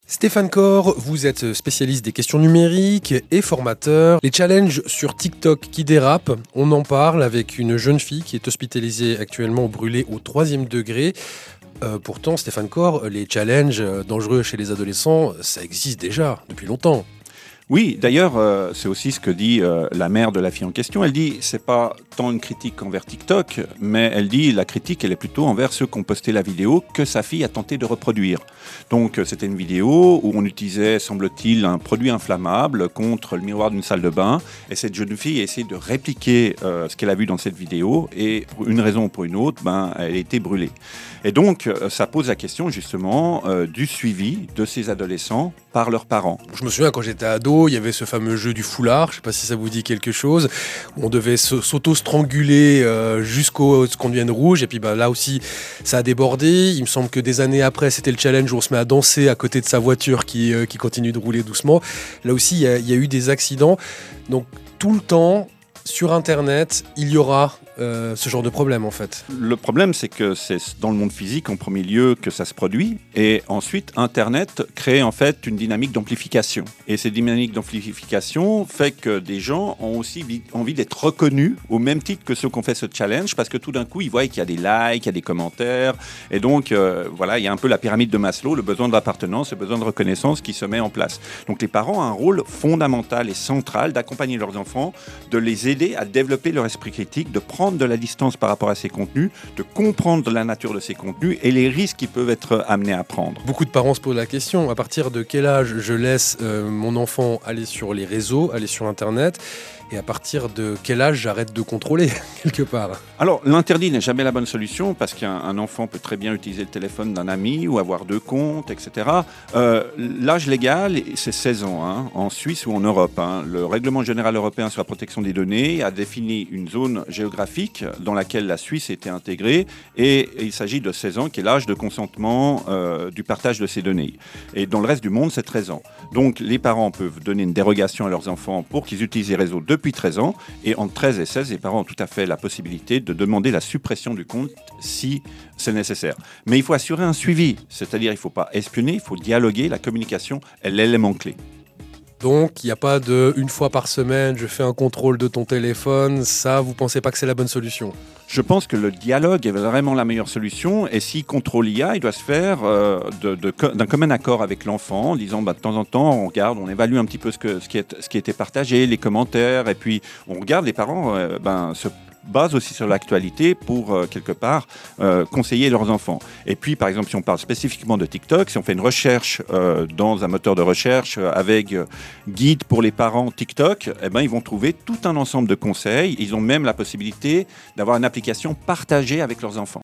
Stéphane Corr, vous êtes spécialiste des questions numériques et formateur. Les challenges sur TikTok qui dérapent, on en parle avec une jeune fille qui est hospitalisée actuellement brûlée au 3e degré. Pourtant, Stéphane Corr, les challenges dangereux chez les adolescents, ça existe déjà depuis longtemps. Oui, d'ailleurs, c'est aussi ce que dit la mère de la fille en question. Elle dit, c'est pas tant une critique envers TikTok, mais elle dit, la critique, elle est plutôt envers ceux qui ont posté la vidéo que sa fille a tenté de reproduire. Donc, c'était une vidéo où on utilisait, semble-t-il, un produit inflammable contre le miroir d'une salle de bain. Et cette jeune fille a essayé de répliquer ce qu'elle a vu dans cette vidéo. Et pour une raison ou pour une autre, elle a été brûlée. Et donc, ça pose la question, justement, du suivi de ces adolescents par leurs parents. Je me souviens quand j'étais ado, il y avait ce fameux jeu du foulard, je ne sais pas si ça vous dit quelque chose, où on devait s'auto-stranguler jusqu'au ce qu'on devienne rouge, et puis là aussi ça a débordé. Il me semble que des années après, c'était le challenge où on se met à danser à côté de sa voiture qui continue de rouler doucement. Là aussi, il y a eu des accidents. Donc tout le temps, sur Internet, il y aura ce genre de problème en fait. Le problème, c'est que c'est dans le monde physique en premier lieu que ça se produit, et ensuite Internet crée en fait une dynamique d'amplification. Et cette dynamique d'amplification fait que des gens ont aussi envie d'être reconnus au même titre que ceux qui ont fait ce challenge, parce que tout d'un coup ils voient qu'il y a des likes, il y a des commentaires, et donc voilà, il y a un peu la pyramide de Maslow, le besoin d'appartenance, le besoin de reconnaissance qui se met en place. Donc les parents ont un rôle fondamental et central d'accompagner leurs enfants, de les aider à développer leur esprit critique, de prendre de la distance par rapport à ces contenus, de comprendre la nature de ces contenus et les risques qui peuvent être amenés à prendre. Beaucoup de parents se posent la question, à partir de quel âge je laisse mon enfant aller sur les réseaux, aller sur Internet, et à partir de quel âge j'arrête de contrôler quelque part? Alors, l'interdit n'est jamais la bonne solution parce qu'un enfant peut très bien utiliser le téléphone d'un ami ou avoir 2 comptes, etc. L'âge légal, c'est 16 ans, en Suisse ou en Europe. Le règlement général européen sur la protection des données a défini une zone géographique dans laquelle la Suisse était intégrée, et il s'agit de 16 ans qui est l'âge de consentement du partage de ces données. Et dans le reste du monde, c'est 13 ans. Donc, les parents peuvent donner une dérogation à leurs enfants pour qu'ils utilisent les réseaux depuis 13 ans, et entre 13 et 16, les parents ont tout à fait la possibilité de demander la suppression du compte si c'est nécessaire. Mais il faut assurer un suivi, c'est-à-dire il ne faut pas espionner, il faut dialoguer, la communication est l'élément clé. Donc, il n'y a pas de une fois par semaine, je fais un contrôle de ton téléphone, ça, vous ne pensez pas que c'est la bonne solution? Je pense que le dialogue est vraiment la meilleure solution, et si contrôle il y a, il doit se faire d'un commun accord avec l'enfant, en disant de temps en temps, on regarde, on évalue un petit peu ce qui a été partagé, les commentaires, et puis on regarde, les parents se basent aussi sur l'actualité pour, quelque part, conseiller leurs enfants. Et puis, par exemple, si on parle spécifiquement de TikTok, si on fait une recherche dans un moteur de recherche avec guide pour les parents TikTok, ils vont trouver tout un ensemble de conseils. Ils ont même la possibilité d'avoir une application partagée avec leurs enfants.